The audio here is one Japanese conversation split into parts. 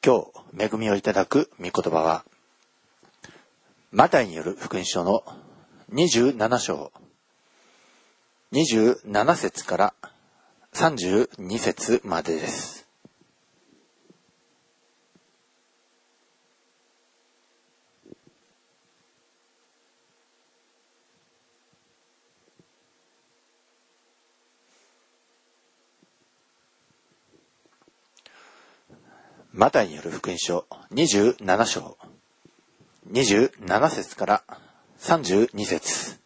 今日恵みをいただく御言葉はマタイによる福音書の27章27節から32節までです。マタイによる福音書27章27節から32節。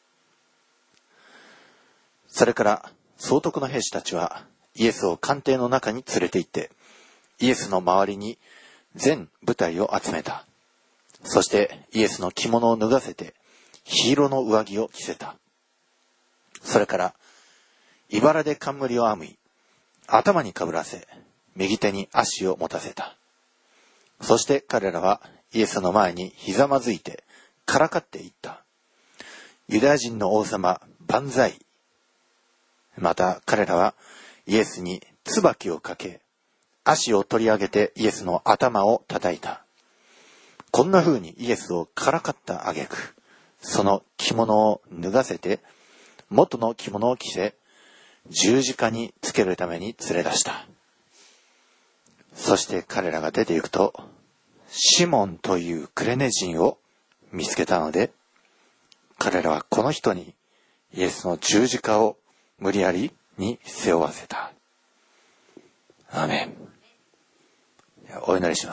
それから総督の兵士たちはイエスを官邸の中に連れて行ってイエスの周りに全部隊を集めた。そしてイエスの着物を脱がせて緋色の上着を着せた。それから茨で冠を編み頭にかぶらせ右手に足を持たせた。そして彼らはイエスの前にひざまずいてからかっていった。ユダヤ人の王様万歳。また彼らはイエスに椿をかけ足を取り上げてイエスの頭を叩いた。こんな風にイエスをからかった挙句、その着物を脱がせて元の着物を着せ十字架につけるために連れ出した。そして彼らが出て行くとシモンというクレネ人を見つけたので、彼らはこの人にイエスの十字架を無理やりに背負わせた。アーメン。お祈りします。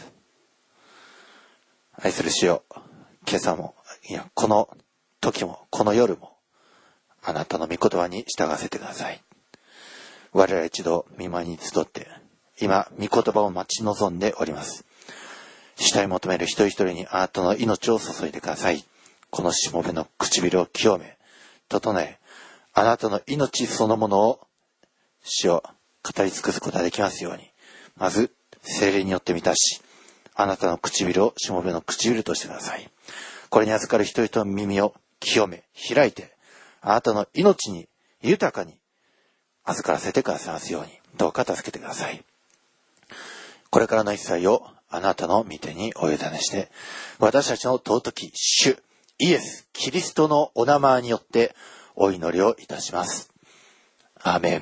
愛する主よ、今朝もこの時もこの夜もあなたの御言葉に従わせてください。我々一度御前に集って今御言葉を待ち望んでおります。主体求める一人一人にあなたの命を注いでください。このしもべの唇を清め整え、あなたの命そのものを主を語り尽くすことができますように、まず聖霊によって満たし、あなたの唇をしもべの唇としてください。これに預かる人々の耳を清め開いて、あなたの命に豊かに預からせてくださいますように、どうか助けてください。これからの一切をあなたの御手にお委ねして、私たちの尊き主イエス・キリストのお名前によってお祈りをいたします。アーメン。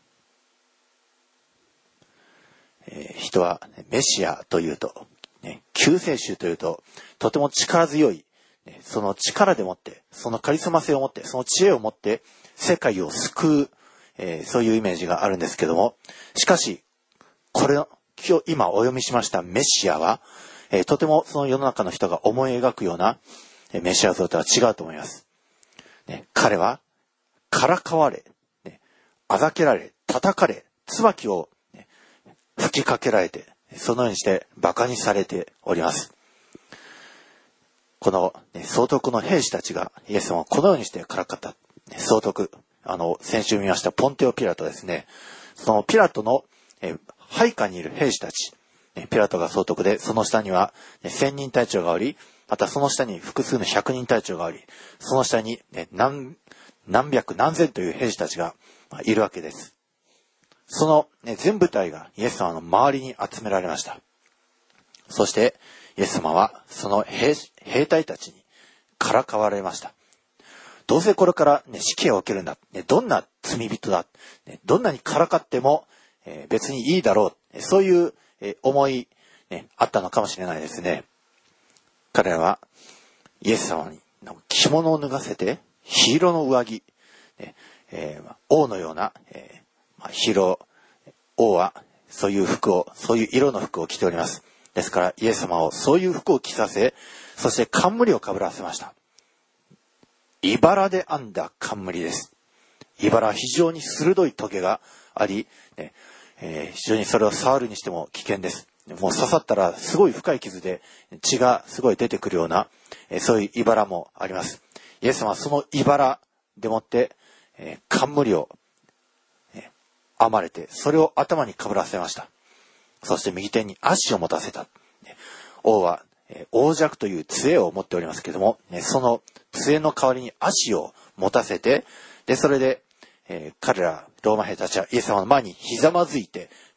人はメシアというと、救世主というととても力強い、その力でもって、そのカリスマ性を持って、その知恵を持って世界を救う、そういうイメージがあるんですけども、しかしこれ今お読みしましたメシアは、とてもその世の中の人が思い描くようなメシア像とは違うと思います。彼はからかわれ、あざけられ、叩かれ、椿を吹きかけられて、そのようにして馬鹿にされております。この総督の兵士たちがイエス様をこのようにしてからかった。総督、先週見ましたポンテオ・ピラトですね。そのピラトの配下にいる兵士たち、ピラトが総督で、その下には千人隊長がおり、またその下に複数の百人隊長がおり、その下に何百何千という兵士たちがいるわけです。その全部隊がイエス様の周りに集められました。そしてイエス様はその兵隊たちにからかわれました。どうせこれから死刑を受けるんだ、どんな罪人だ、どんなにからかっても別にいいだろう、そういう思いあったのかもしれないですね。彼らはイエス様に着物を脱がせて緋色の上着、王のような、緋王はそういう色の服を着ております。ですからイエス様をそういう服を着させ、そして冠をかぶらせました。茨で編んだ冠です。茨は非常に鋭いトゲがあり、非常にそれを触るにしても危険です。もう刺さったらすごい深い傷で血がすごい出てくるような、そういう茨もあります。イエス様はその茨でもって、冠を、編まれて、それを頭にかぶらせました。そして右手に足を持たせた。王は、王尺という杖を持っておりますけれども、その杖の代わりに足を持たせて、でそれで、彼らローマ兵たちはイエス様の前にひざまずいて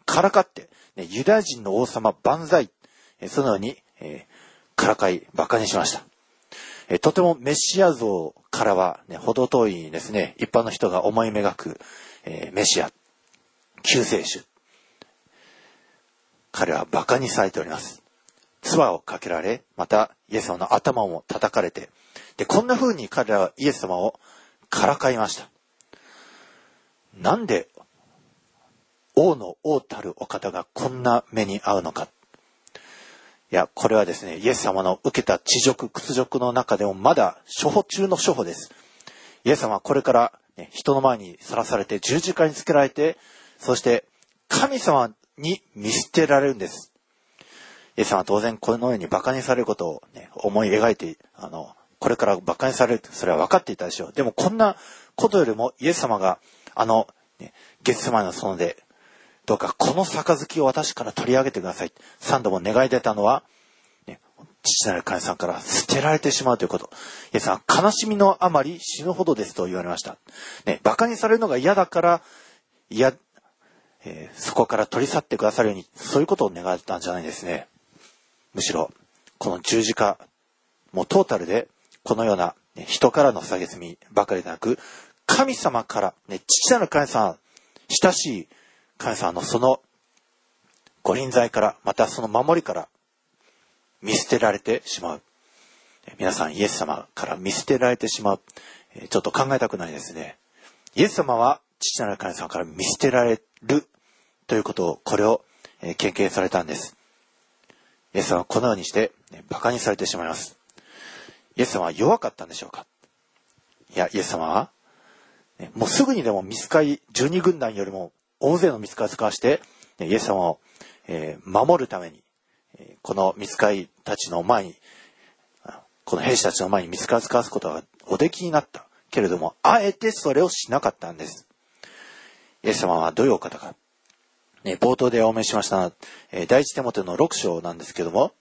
からかって、ユダヤ人の王様万歳、そのように、からかい馬鹿にしました。とてもメシア像からは、程遠いですね、一般の人が思い描く、メシア、救世主。彼は馬鹿にされております。唾をかけられ、またイエス様の頭も叩かれて、で、こんな風に彼らはイエス様をからかいました。なんで王の王たるお方がこんな目に遭うのか。いや、これはですね、イエス様の受けた恥辱、屈辱の中でもまだ処方中の処方です。イエス様はこれから、人の前にさらされて十字架につけられて、そして神様に見捨てられるんです。イエス様は当然このように馬鹿にされることを、思い描いて、これから馬鹿にされる、それは分かっていたでしょう。でもこんなことよりもイエス様がゲッセマネの園で、どうかこの杯を私から取り上げてください。3度も願い出たのは、父なる神様から捨てられてしまうということ。イエス様は悲しみのあまり死ぬほどですと言われました。馬鹿にされるのが嫌だから、そこから取り去ってくださるように、そういうことを願ったんじゃないですね。むしろ、この十字架、もうトータルで、このような、人からの蔑みばかりでなく、神様から、父なる神様、親しい神様のそのご臨在から、またその守りから見捨てられてしまう。皆さん、イエス様から見捨てられてしまう。ちょっと考えたくないですね。イエス様は父なる神様から見捨てられるということを、これを経験されたんです。イエス様はこのようにして馬鹿にされてしまいます。イエス様は弱かったんでしょうか。いや、イエス様はもうすぐにでも御使い12軍団よりも大勢の御使いを使わして、イエス様を守るために、この御使いたちの前に、この兵士たちの前に御使いを使わすことがおできになったけれども、あえてそれをしなかったんです。イエス様はどういうお方か。冒頭でお見せしました第一テモテの6章なんですけども、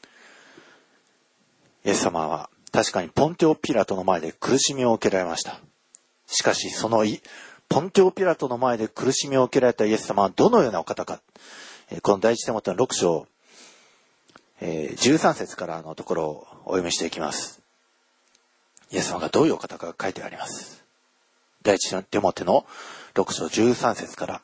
イエス様は確かにポンテオ・ピラトの前で苦しみを受けられました。しかしそのポンテオ・ピラトの前で苦しみを受けられたイエス様はどのようなお方か。この第一テモテの6章、13節からのところをお読みしていきます。イエス様がどういうお方か書いてあります。第一テモテの6章13節から。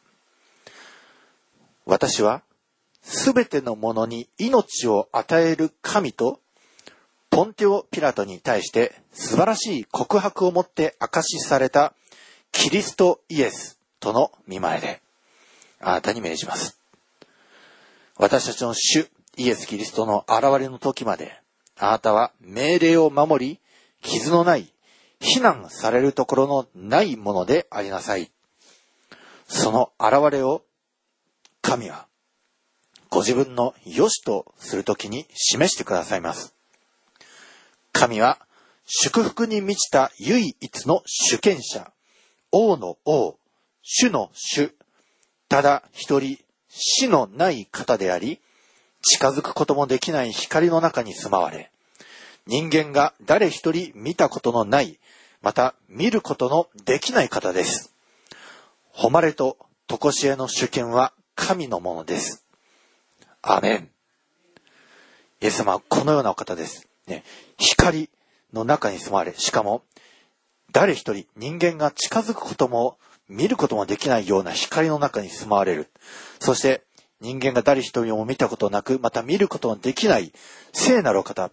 私はすべてのものに命を与える神とポンテオ・ピラトに対して素晴らしい告白をもって証しされたキリストイエスとの御前であなたに命じます。私たちの主イエス・キリストの現れの時まであなたは命令を守り、傷のない、非難されるところのないものでありなさい。その現れを神はご自分の良しとするときに示してくださいます。神は祝福に満ちた唯一の主権者、王の王、主の主、ただ一人死のない方であり、近づくこともできない光の中に住まわれ、人間が誰一人見たことのない、また見ることのできない方です。誉れと常しえの主権は神のものです。アーメン。イエス様はこのようなお方です。光の中に住まわれ、しかも誰一人人間が近づくことも見ることもできないような光の中に住まわれる。そして人間が誰一人も見たことなく、また見ることのできない聖なるお方。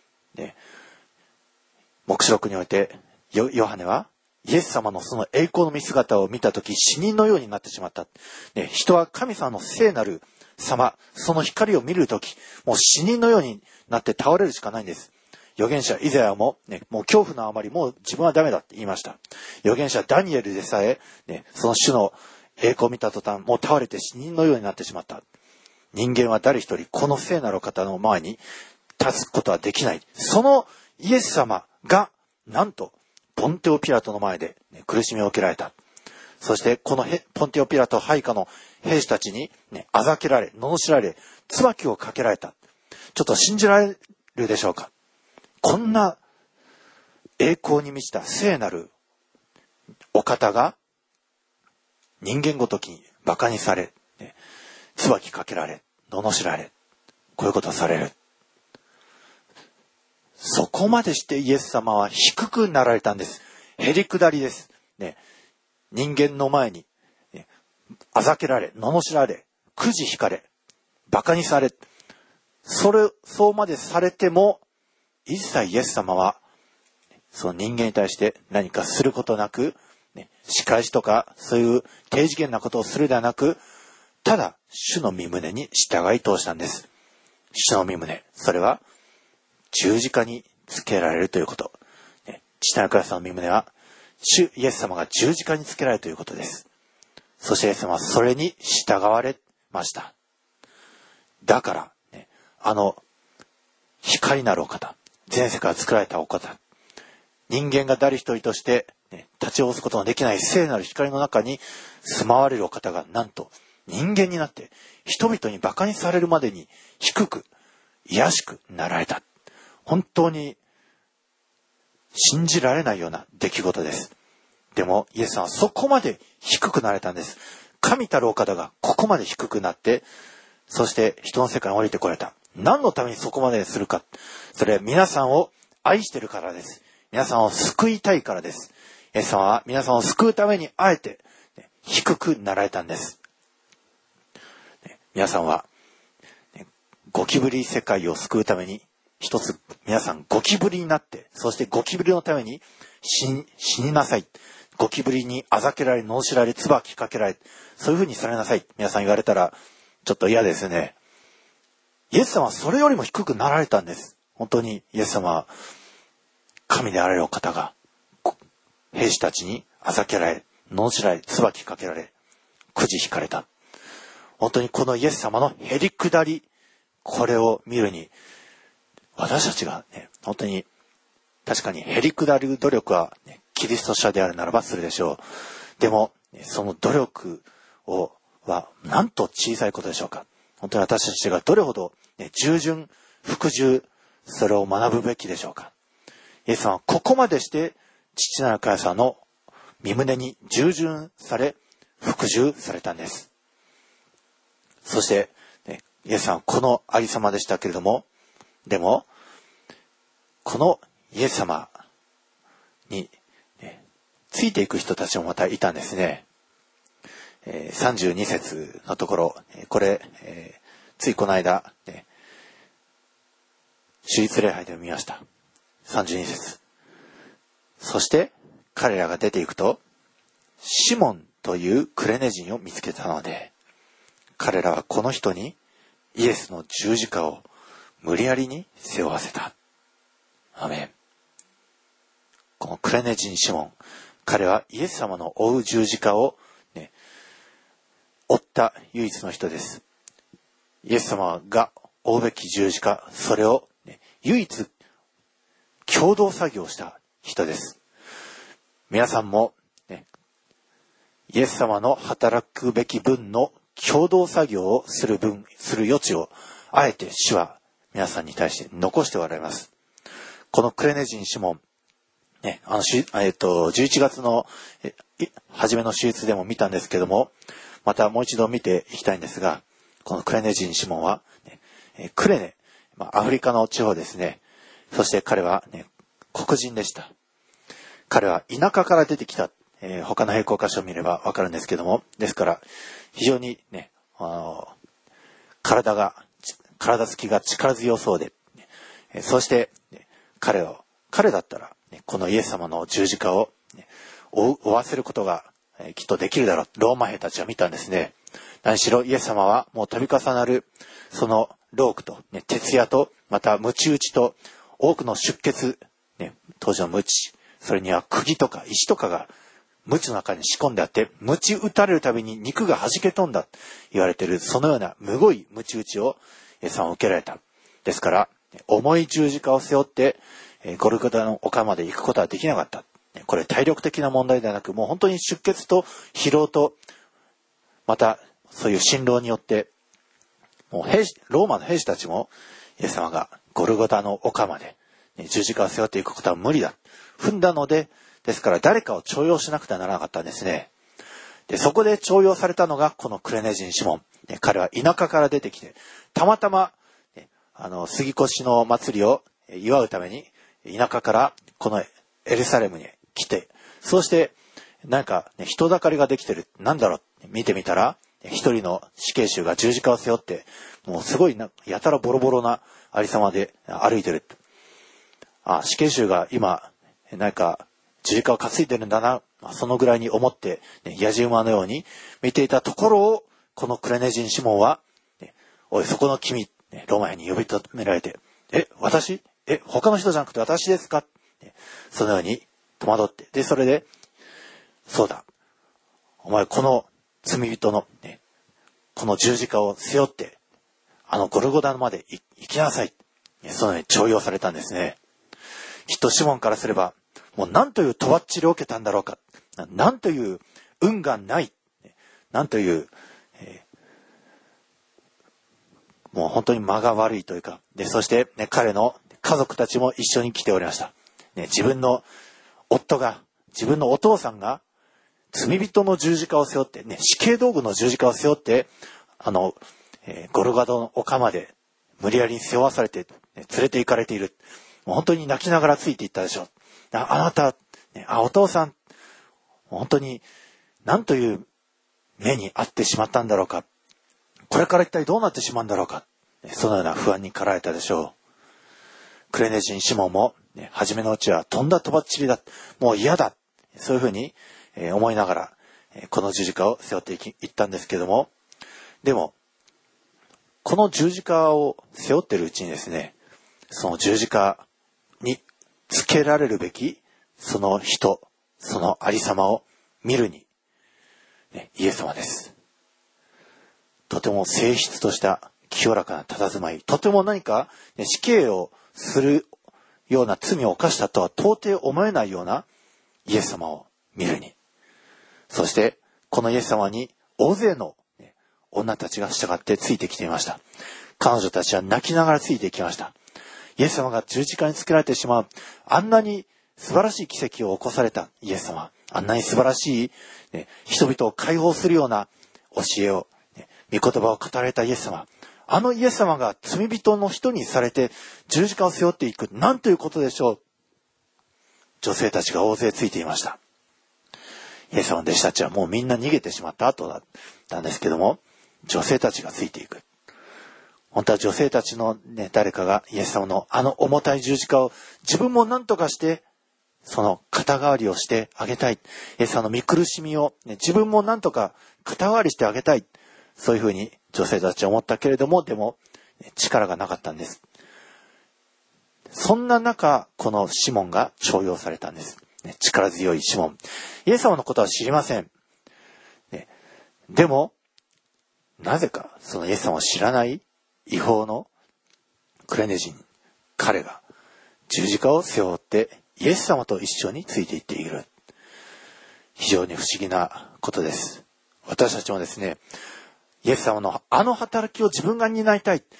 黙示録においてヨハネはイエス様のその栄光の見姿を見たとき死人のようになってしまった。人は神様の聖なる様、その光を見るとき、もう死人のようになって倒れるしかないんです。預言者イザヤも、もう恐怖のあまりもう自分はダメだって言いました。預言者ダニエルでさえ、その主の栄光を見た途端、もう倒れて死人のようになってしまった。人間は誰一人この聖なる方の前に立つことはできない。そのイエス様が、なんと、ポンテオ・ピラトの前で、苦しみを受けられた。そしてこのポンテオ・ピラト配下の兵士たちに、あざけられ、罵られ、椿をかけられた。ちょっと信じられるでしょうか。こんな栄光に満ちた聖なるお方が人間ごときに馬鹿にされ、 椿かけられ、罵られ、こういうことをされる。そこまでしてイエス様は低くなられたんです。へりくだりです。ね、人間の前に、ね、あざけられ、罵られ、くじ引かれ、馬鹿にされ、そうまでされても、一切イエス様は、その人間に対して何かすることなく、ね、仕返しとか、そういう低次元なことをするではなく、ただ、主の御胸に従い通したんです。主の御胸、それは、十字架につけられるということ。ね、父なる神様の御胸は、主イエス様が十字架につけられるということです。そしてイエス様はそれに従われました。だから、ね、光なるお方、前世から作られたお方、人間が誰一人として、ね、立ち下ろすことのできない聖なる光の中に住まわれるお方が、なんと人間になって人々に馬鹿にされるまでに低く、卑しくなられた。本当に信じられないような出来事です。でもイエスさんはそこまで低くなられたんです。神たるお方がここまで低くなって、そして人の世界に降りてこられた。何のためにそこまでするか。それは皆さんを愛しているからです。皆さんを救いたいからです。イエス様は皆さんを救うためにあえて低くなられたんです。皆さんはゴキブリ世界を救うために一つ皆さんゴキブリになって、そしてゴキブリのために死になさい。ゴキブリにあざけられ、罵られ、椿かけられ、そういう風にされなさい。皆さん言われたらちょっと嫌ですね。イエス様はそれよりも低くなられたんです。本当にイエス様は神であられるお方が兵士たちにあざけられ、罵られ、椿かけられ、くじ引かれた。本当にこのイエス様のへりくだり、これを見るに、私たちがね、本当に確かにへりくだる努力は、ね、キリスト者であるならばするでしょう。でもその努力はなんと小さいことでしょうか。本当に私たちがどれほど、ね、従順、服従、それを学ぶべきでしょうか。イエス様はここまでして父なる神様の御胸に従順され、服従されたんです。そして、ね、イエス様はこのありさまでしたけれども、でもこのイエス様に、ね、ついていく人たちもまたいたんですね。32節のところ、これ、ついこの間、ね、主立礼拝で見ました。32節。そして彼らが出ていくと、シモンというクレネ人を見つけたので、彼らはこの人にイエスの十字架を無理やりに背負わせた。アメン。このクレネ人シモン、彼はイエス様の負う十字架を、ね、負った唯一の人です。イエス様が負うべき十字架、それを、ね、唯一共同作業した人です。皆さんも、ね、イエス様の働くべき分の共同作業をする余地をあえて主は皆さんに対して残しておられます。このクレネ人シモン、ね、11月の初めの手術でも見たんですけども、またもう一度見ていきたいんですが、このクレネ人シモンは、ね、クレネ、アフリカの地方ですね。そして彼は、ね、黒人でした。彼は田舎から出てきた、他の並行箇所を見ればわかるんですけども、ですから非常にね、体つきが力強そうで、そして、ね、彼だったら、ね、このイエス様の十字架を、ね、負わせることが、きっとできるだろう。ローマ兵たちは見たんですね。何しろイエス様はもう度重なるそのロークと、ね、鉄矢と、また鞭打ちと多くの出血、ね、当時の鞭、それには釘とか石とかが鞭の中に仕込んであって、鞭打たれるたびに肉が弾け飛んだと言われている、そのようなむごい鞭打ちをイエス様は受けられた。ですから重い十字架を背負ってゴルゴタの丘まで行くことはできなかった。これ体力的な問題ではなく、もう本当に出血と疲労と、またそういう辛労によって、もうローマの兵士たちもイエス様がゴルゴタの丘まで十字架を背負っていくことは無理だ踏んだので、ですから誰かを重用しなくてはならなかったんですね。 で、そこで重用されたのがこのクレネ人シモン。彼は田舎から出てきて、たまたま、杉越の祭りを祝うために、田舎からこのエルサレムに来て、そうして、なんか、人だかりができてる。なんだろう見てみたら、一人の死刑囚が十字架を背負って、もうすごいやたらボロボロなありさまで歩いてる。死刑囚が今、なんか、十字架を担いでるんだな。そのぐらいに思って、やじ馬のように見ていたところを、このクレネ人シモンは、おい、そこの君、ローマ兵に呼び止められて、私他の人じゃなくて私ですかそのように戸惑って、で、それで、そうだ。お前、この罪人の、この十字架を背負って、ゴルゴダまで行きなさい。そのように重用されたんですね。きっとシモンからすれば、もう何というとばっちりを受けたんだろうか。何という運がない。何という、もう本当に間が悪いというか。で、そして、彼の家族たちも一緒に来ておりました。自分の夫が、自分のお父さんが、罪人の十字架を背負って、死刑道具の十字架を背負って、ゴルゴダの丘まで無理やりに背負わされて、連れて行かれている。もう本当に泣きながらついていったでしょう。あなた、お父さん、本当に何という目に遭ってしまったんだろうか。これから一体どうなってしまうんだろうか。そのような不安に駆られたでしょう。クレネ人シモンも、初めのうちはとんだとばっちりだ。もう嫌だ。そういうふうに、思いながら、この十字架を背負っていったんですけども、でも、この十字架を背負っているうちにですね、その十字架につけられるべき、その人、そのありさまを見るに、イエス様です。とても静筆とした清らかな佇まい、とても何か、死刑をするような罪を犯したとは到底思えないようなイエス様を見るに。そして、このイエス様に大勢の女たちが従ってついてきていました。彼女たちは泣きながらついてきました。イエス様が十字架につけられてしまう、あんなに素晴らしい奇跡を起こされたイエス様、あんなに素晴らしい、人々を解放するような教えを、御言葉を語られたイエス様、あのイエス様が罪人の人にされて十字架を背負っていく、なんということでしょう。女性たちが大勢ついていました。イエス様の弟子たちはもうみんな逃げてしまった後だったんですけども、女性たちがついていく。本当は女性たちの誰かがイエス様の重たい十字架を自分も何とかしてその肩代わりをしてあげたい。イエス様の見苦しみを、自分も何とか肩代わりしてあげたい。そういうふうに女性たちは思ったけれども、でも力がなかったんです。そんな中、このシモンが重用されたんです。力強いシモン。イエス様のことは知りません。でも、なぜかそのイエス様を知らない違法のクレネ人、彼が十字架を背負ってイエス様と一緒についていっている。非常に不思議なことです。私たちもですね、イエス様の働きを自分が担いたい、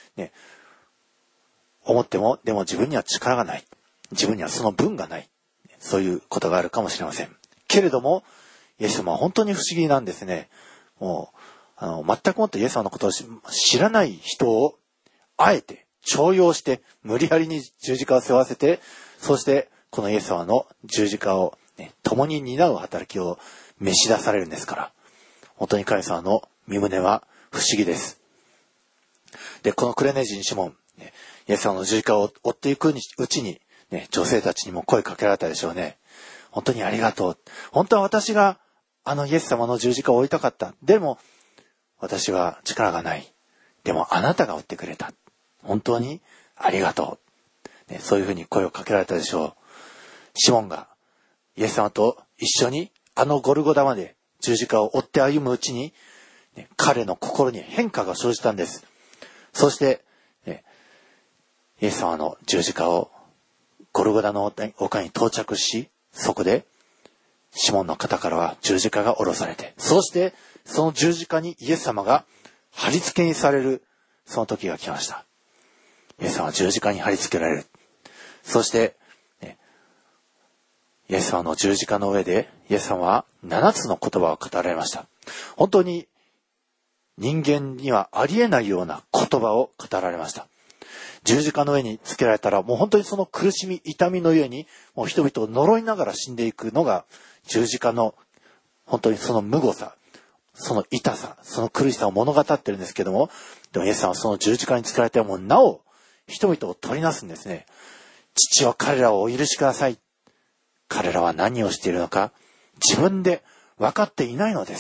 思っても、でも自分には力がない。自分にはその分がない。そういうことがあるかもしれません。けれども、イエス様は本当に不思議なんですね。もう、全くもってイエス様のことを知らない人を、あえて、重用して、無理やりに十字架を背負わせて、そして、このイエス様の十字架を、共に担う働きを召し出されるんですから、本当に神様の御胸は不思議です。で、このクレネ人シモン、イエス様の十字架を追っていくうちに、女性たちにも声かけられたでしょうね。本当にありがとう。本当は私がイエス様の十字架を追いたかった。でも、私は力がない。でもあなたが追ってくれた。本当にありがとう。そういうふうに声をかけられたでしょう。シモンがイエス様と一緒にゴルゴダまで十字架を追って歩むうちに、彼の心に変化が生じたんです。そして、イエス様の十字架をゴルゴダの丘に到着し、そこでシモンの肩からは十字架が下ろされて、そしてその十字架にイエス様が貼り付けにされる、その時が来ました。イエス様は十字架に貼り付けられる。そして、 イエス様の十字架の上で、イエス様は7つの言葉を語られました。本当に人間にはありえないような言葉を語られました。十字架の上につけられたら、もう本当にその苦しみ、痛みのゆえに、もう人々を呪いながら死んでいくのが、十字架の本当にその無誤さ、その痛さ、その苦しさを物語ってるんですけども、でもイエス様はその十字架につけられてもなお、人々を取りなすんですね。父は彼らをお許しください。彼らは何をしているのか、自分で分かっていないのです。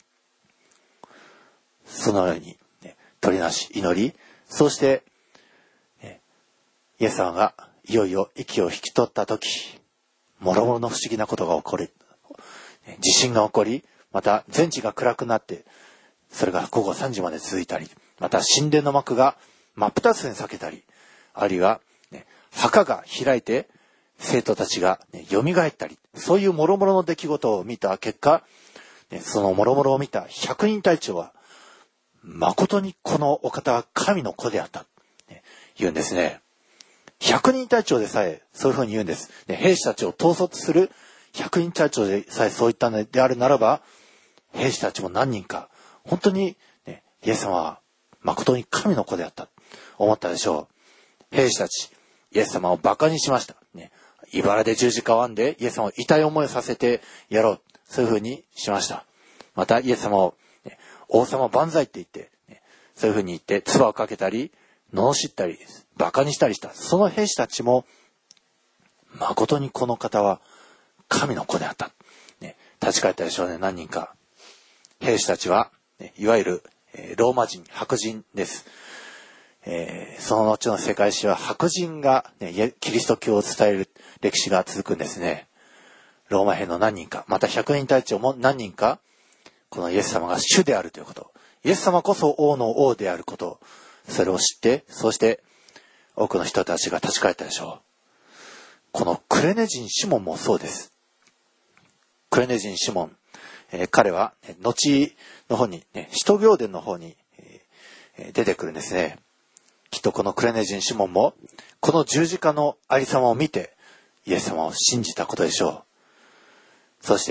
そのように、取りなし、祈り、そして、イエス様がいよいよ息を引き取ったとき、もろもろの不思議なことが起こる。地震が起こり、また全地が暗くなって、それが午後3時まで続いたり、また神殿の幕が真っ二つに裂けたり、あるいは、墓が開いて生徒たちが、蘇ったり、そういう諸々の出来事を見た結果、その諸々を見た100人隊長は、誠にこのお方は神の子であった、言うんですね。100人隊長でさえそういうふうに言うんです。兵士たちを統率する100人隊長でさえそう言ったのであるならば、兵士たちも何人か、本当に、イエス様は誠に神の子であった、思ったでしょう。兵士たち、イエス様を馬鹿にしました。茨で十字架を編んでイエス様を痛い思いをさせてやろう。そういうふうにしました。またイエス様を、王様万歳って言って、そういうふうに言って唾をかけたり、罵ったり、馬鹿にしたりした。その兵士たちも、誠にこの方は神の子であった。立ち返ったでしょうね、何人か。兵士たちは、いわゆるローマ人、白人です。その後の世界史は白人が、キリスト教を伝える歴史が続くんですね。ローマ兵の何人か、また100人隊長も何人か、このイエス様が主であるということ、イエス様こそ王の王であること、それを知って、そして多くの人たちが立ち返ったでしょう。このクレネ人シモンもそうです。クレネ人シモン、彼は後の方に、使徒行伝の方に、出てくるんですね。きっとこのクレネ人シモンもこの十字架のありさまを見てイエス様を信じたことでしょう。そして、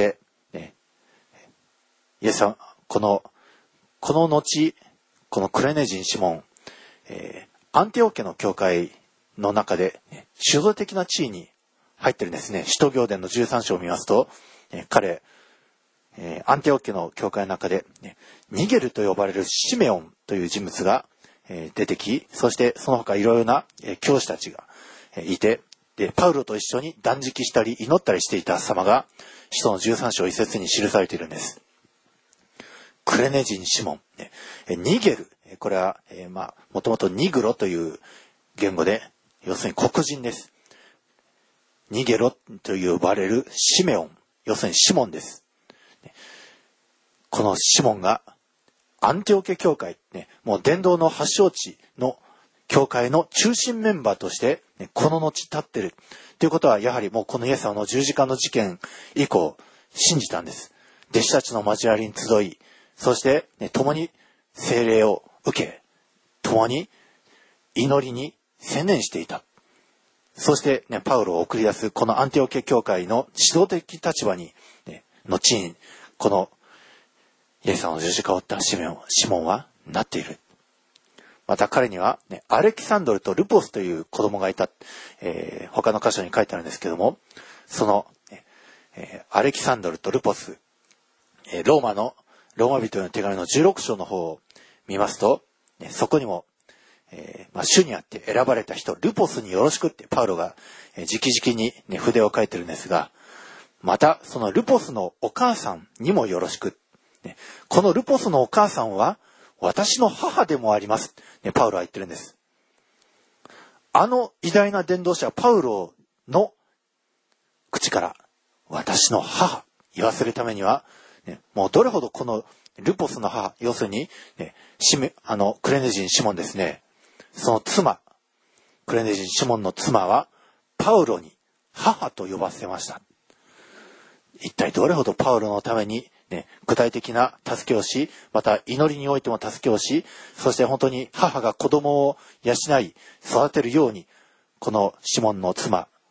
イエス様、この後、このクレネ人シモン、アンティオ家の教会の中で、主導的な地位に入ってるんですね。使徒行伝の13章を見ますと、彼、アンティオ家の教会の中で、ニゲルと呼ばれるシメオンという人物が出てき、そしてその他いろいろな教師たちがいて、でパウロと一緒に断食したり祈ったりしていた様が使徒の13章1節に記されているんです。クレネ人シモン、ニゲル、これはもともとニグロという言語で、要するに黒人です。ニゲロと呼ばれるシメオン、要するにシモンです。このシモンがアンティオ家教会、もう伝道の発祥地の教会の中心メンバーとして、この後立ってるということは、やはりもうこのイエス様の十字架の事件以降信じたんです。弟子たちの交わりに集い、そして、共に聖霊を受け、共に祈りに専念していた。そして、パウロを送り出すこのアンティオ家教会の指導的立場に、後にこのイエス様の十字架を負ったシモンはなっている。また彼には、アレキサンドルとルポスという子供がいた、他の箇所に書いてあるんですけども、その、アレキサンドルとルポス、ローマ人への手紙の16章の方を見ますと、そこにも、主にあって選ばれた人、ルポスによろしくってパウロが直々に、筆を書いてるんですが、またそのルポスのお母さんにもよろしく。このルポスのお母さんは私の母でもあります。パウロは言ってるんです。あの偉大な伝道者パウロの口から私の母言わせるためには、もうどれほどこのルポスの母、要するに、クレネ人シモンですね。その妻、クレネ人シモンの妻はパウロに母と呼ばせました。一体どれほどパウロのために具体的な助けをし、また祈りにおいても助けをし、そして本当に母が子供を養い育てるように、このシモンの妻、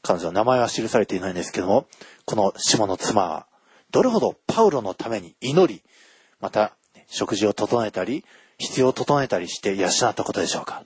彼女の名前は記されていないんですけども、このシモンの妻は、どれほどパウロのために祈り、また、食事を整えたり、必要を整えたりして養ったことでしょうか。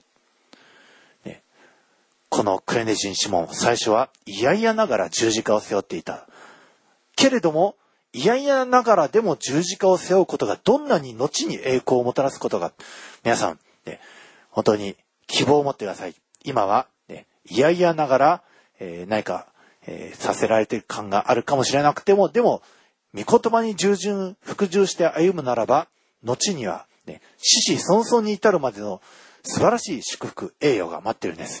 このクレネ人シモン、最初は嫌々ながら十字架を背負っていた。けれども、嫌々ながらでも十字架を背負うことがどんなに後に栄光をもたらすことが、皆さん、本当に希望を持ってください。今は、嫌々ながら、何か、させられている感があるかもしれなくても、でも、御言葉に服従して歩むならば、後には、死死孫々に至るまでの素晴らしい祝福、栄誉が待っているんです。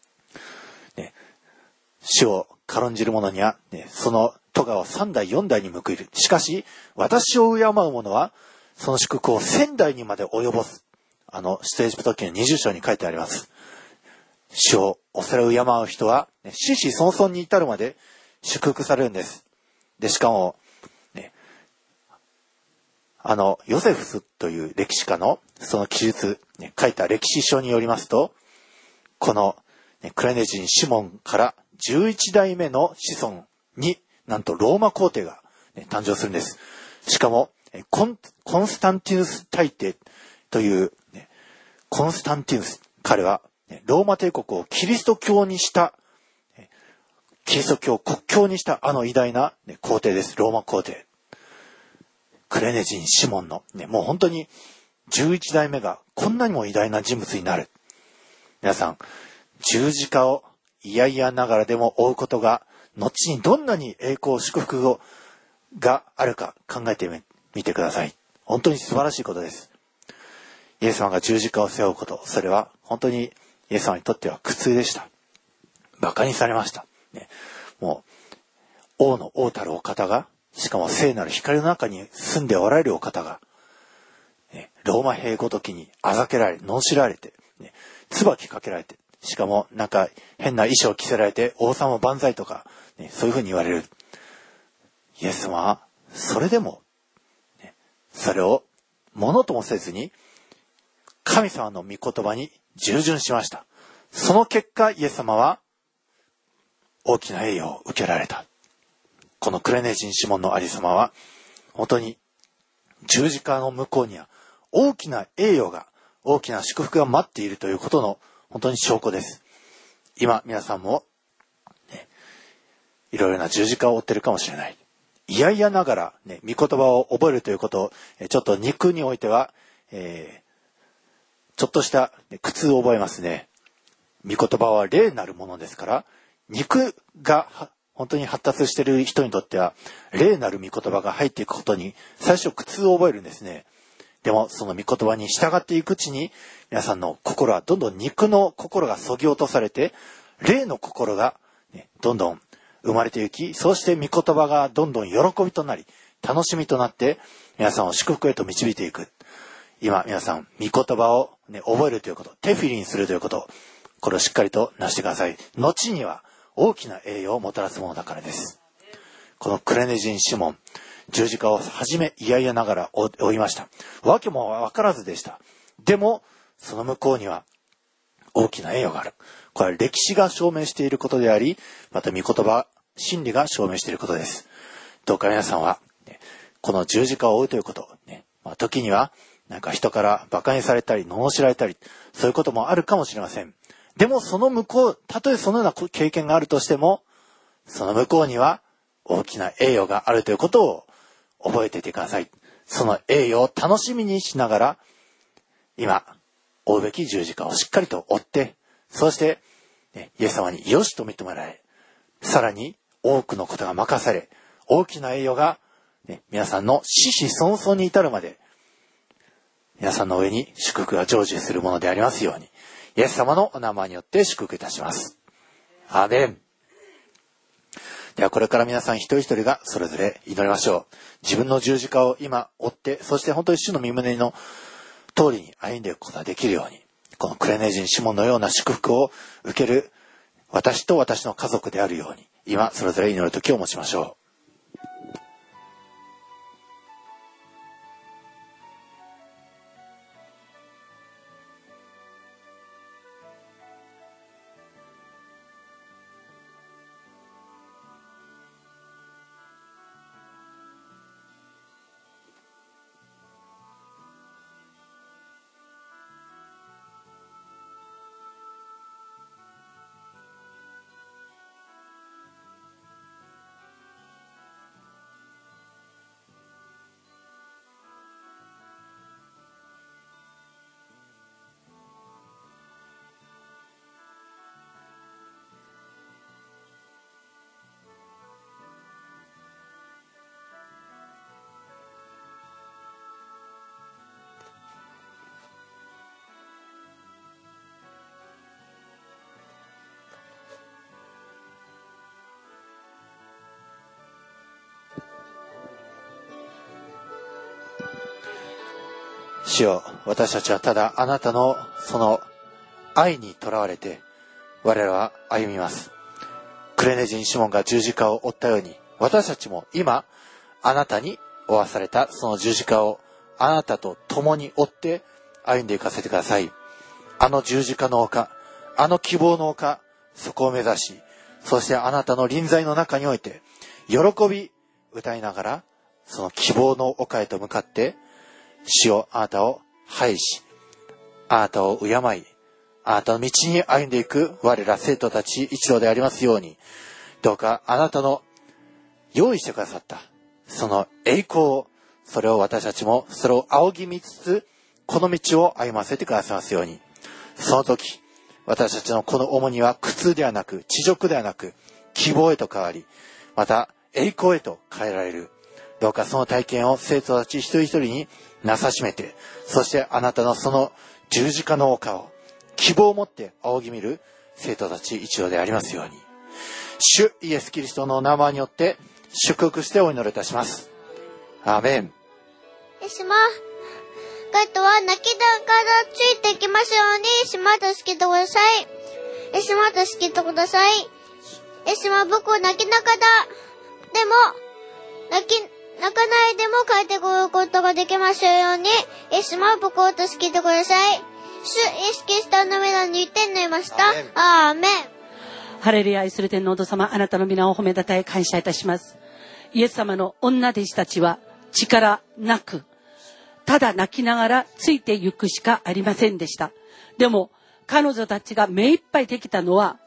主を軽んじる者には、その咎を3代4代に報いる。しかし、私を敬う者は、その祝福を1000代にまで及ぼす。出エジプト記の20章に書いてあります。主を恐れ敬う人は、死死孫々に至るまで祝福されるんです。で、しかも、ヨセフスという歴史家のその記述、書いた歴史書によりますと、このクレネ人シモンから11代目の子孫になんとローマ皇帝が誕生するんです。しかもコンスタンティヌス大帝というコンスタンティヌス、彼はローマ帝国をキリスト教国教にした偉大な皇帝です。ローマ皇帝。クレネ人シモンの、もう本当に11代目がこんなにも偉大な人物になる。皆さん、十字架を嫌々ながらでも追うことが、後にどんなに栄光、祝福があるか考えてみてください。本当に素晴らしいことです。イエス様が十字架を背負うこと、それは本当にイエス様にとっては苦痛でした。馬鹿にされました。もう、王の王たるお方が、しかも聖なる光の中に住んでおられるお方が、ローマ兵ごときにあざけられ、罵られて、椿かけられて、しかもなんか変な衣装を着せられて、王様万歳とか、そういうふうに言われる。イエス様は、それでも、それをものともせずに、神様の御言葉に従順しました。その結果、イエス様は、大きな栄誉を受けられた。このクレネ人シモンのありさまは、本当に十字架の向こうには大きな栄誉が、大きな祝福が待っているということの本当に証拠です。今皆さんも、いろいろな十字架を追っているかもしれない。いやいやながら、御言葉を覚えるということを、ちょっと肉においては、ちょっとした苦痛を覚えますね。御言葉は霊なるものですから、肉が本当に発達している人にとっては、霊なる御言葉が入っていくことに最初苦痛を覚えるんですね。でもその御言葉に従っていくうちに、皆さんの心はどんどん肉の心が削ぎ落とされて、霊の心が、どんどん生まれていき、そうして御言葉がどんどん喜びとなり、楽しみとなって、皆さんを祝福へと導いていく。今皆さん、御言葉を、覚えるということ、テフィリンするということ、これをしっかりとなしてください。後には大きな栄誉をもたらすものだからです。このクレネ人シモン、十字架を初め嫌々ながら追いました。わけもわからずでした。でも、その向こうには大きな栄誉がある。これは歴史が証明していることであり、また御言葉、真理が証明していることです。どうか皆さんは、この十字架を追うということ、時には、なんか人から馬鹿にされたり、罵られたり、そういうこともあるかもしれません。でもその向こう、たとえそのような経験があるとしても、その向こうには大きな栄誉があるということを覚えていてください。その栄誉を楽しみにしながら、今、追うべき十字架をしっかりと追って、そして、イエス様によしと認められ、さらに多くのことが任され、大きな栄誉が、皆さんの死死孫々に至るまで、皆さんの上に祝福が成就するものでありますように、イエス様のお名前によって祝福いたします。アーメン。ではこれから皆さん一人一人がそれぞれ祈りましょう。自分の十字架を今追って、そして本当に主の御胸の通りに歩んでいくことができるように、このクレネ人シモンのような祝福を受ける私と私の家族であるように、今それぞれ祈る時を持ちましょう。 主よ、私たちはただあなたのその愛にとらわれて我らは歩みます。クレネ人シモンが十字架を追ったように、私たちも今あなたに負わされたその十字架をあなたと共に追って歩んでいかせてください。あの十字架の丘、あの希望の丘、そこを目指し、そしてあなたの臨在の中において喜び歌いながらその希望の丘へと向かって、主よ、あなたを拝し、あなたを敬い、あなたの道に歩んでいく我ら生徒たち一同でありますように、どうかあなたの用意してくださったその栄光を、それを私たちもそれを仰ぎ見つつ、この道を歩ませてくださいますように。その時、私たちのこの重荷は苦痛ではなく、恥辱ではなく、希望へと変わり、また栄光へと変えられる。どうかその体験を生徒たち一人一人になさしめて、そしてあなたのその十字架の丘を希望を持って仰ぎ見る生徒たち一同でありますように。主イエスキリストの名前によって祝福してお祈りいたします。アーメン。 イエス様、ガイトは泣きながらついていきますように、イエス様助けてください。イエス様助けてください。イエス様、僕を泣きながらでも泣かないでも帰ってくることができますように、イエス様、僕を助けてください。主イエスキリストの皆に言って祈りました。アーメン。 ハレルヤ。愛する天皇と様、あなたの皆を褒めたたえ感謝いたします。イエス様の女弟子たちは力なく、ただ泣きながらついて行くしかありませんでした。でも彼女たちが精一杯できたのは、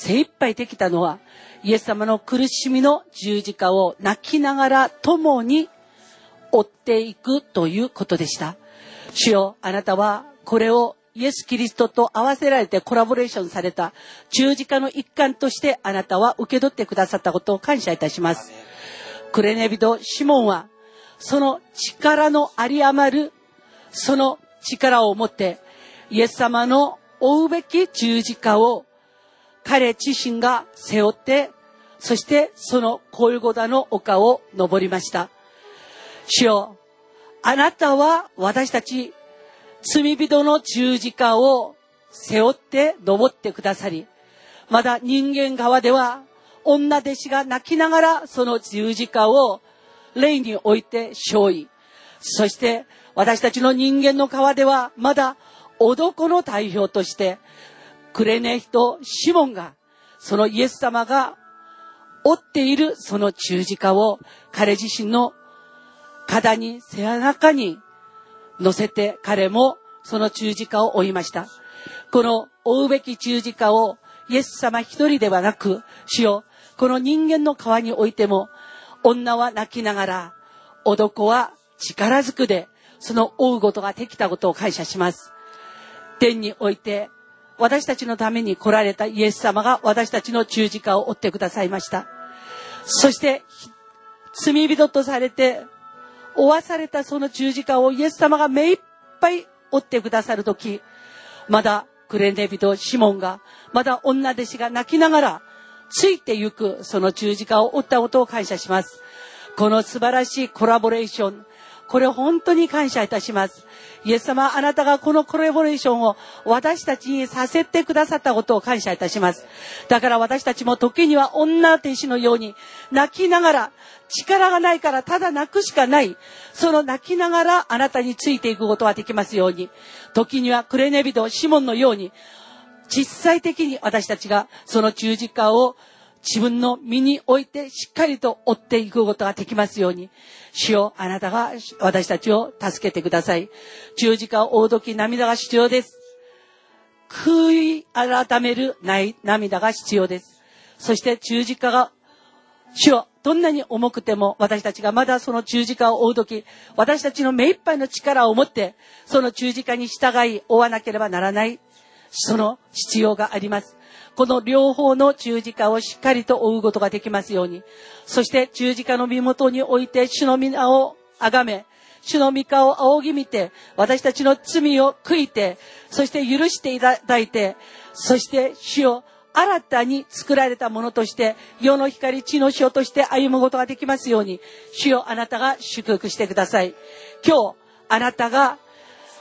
イエス様の苦しみの十字架を泣きながら共に追っていくということでした。主よ、あなたはこれをイエス・キリストと合わせられてコラボレーションされた十字架の一環としてあなたは受け取ってくださったことを感謝いたします。クレネ人シモンはその力の有り余るその力を持ってイエス様の追うべき十字架を彼自身が背負って、そしてそのゴルゴダの丘を登りました。主よ、あなたは私たち罪人の十字架を背負って登ってくださり、まだ人間側では女弟子が泣きながらその十字架を霊に置いて背負い、そして私たちの人間の側ではまだ男の代表としてクレネ人シモンがそのイエス様が追っているその十字架を彼自身の肩に背中に乗せて彼もその十字架を追いました。この追うべき十字架をイエス様一人ではなく、主よ、この人間の側においても女は泣きながら、男は力ずくでその追うことができたことを感謝します。天において私たちのために来られたイエス様が私たちの十字架を追ってくださいました。そして罪人とされて追わされたその十字架をイエス様が目いっぱい追ってくださるとき、まだクレネ人シモンが、まだ女弟子が泣きながらついてゆくその十字架を追ったことを感謝します。この素晴らしいコラボレーション、これを本当に感謝いたします。イエス様、あなたがこのコラボレーションを私たちにさせてくださったことを感謝いたします。だから私たちも時には女弟子のように泣きながら、力がないからただ泣くしかない、その泣きながらあなたについていくことができますように、時にはクレネ人シモンのように実際的に私たちがその十字架を自分の身に置いてしっかりと追っていくことができますように、主よ、あなたが私たちを助けてください。十字架を追うとき涙が必要です。悔い改める涙が必要です。そして十字架が、主よ、どんなに重くても私たちがまだその十字架を追うとき、私たちの目いっぱいの力を持ってその十字架に従い追わなければならない、その必要があります。この両方の十字架をしっかりと追うことができますように、そして十字架の身元において主の皆をあがめ、主の御顔を仰ぎ見て、私たちの罪を悔いて、そして許していただいて、そして主を新たに作られたものとして世の光地の塩として歩むことができますように、主よ、あなたが祝福してください。今日あなたが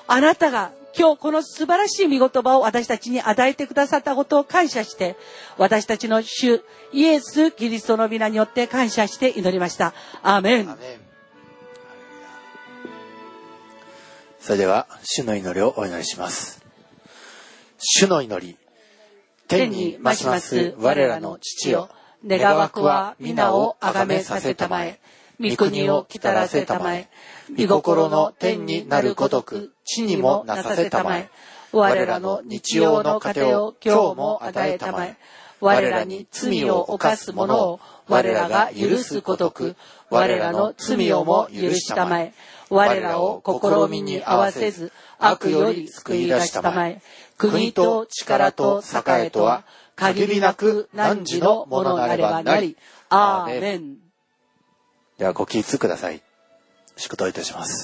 あなたが今日この素晴らしい御言葉を私たちに与えてくださったことを感謝して、私たちの主イエス・キリストの皆によって感謝して祈りました。アーメン。 アーメン。それでは主の祈りをお祈りします。主の祈り。天に増します我らの父よ、願わくは皆をあがめさせたまえ、御国を来たらせたまえ、御心の天になるごとく地にもなさせたまえ、我らの日曜の糧を今日も与えたまえ、我らに罪を犯す者を我らが許すごとく我らの罪をも許したまえ、我らを試みに合わせず悪より救い出したまえ、国と力と栄とは限りなく汝のものなればなり。 アーメン。 ではご起立ください。祝祷いたします。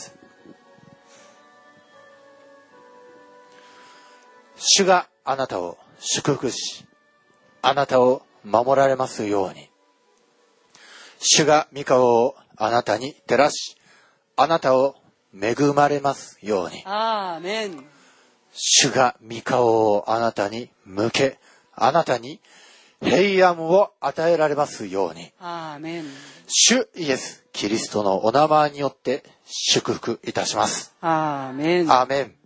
主があなたを祝福し、あなたを守られますように。主が御顔をあなたに照らし、あなたを恵まれますように。 アーメン。 主が御顔をあなたに向け、あなたに平安を与えられますように。 アーメン。 主イエス・キリストのお名前によって祝福いたします。 アーメン。 アーメン。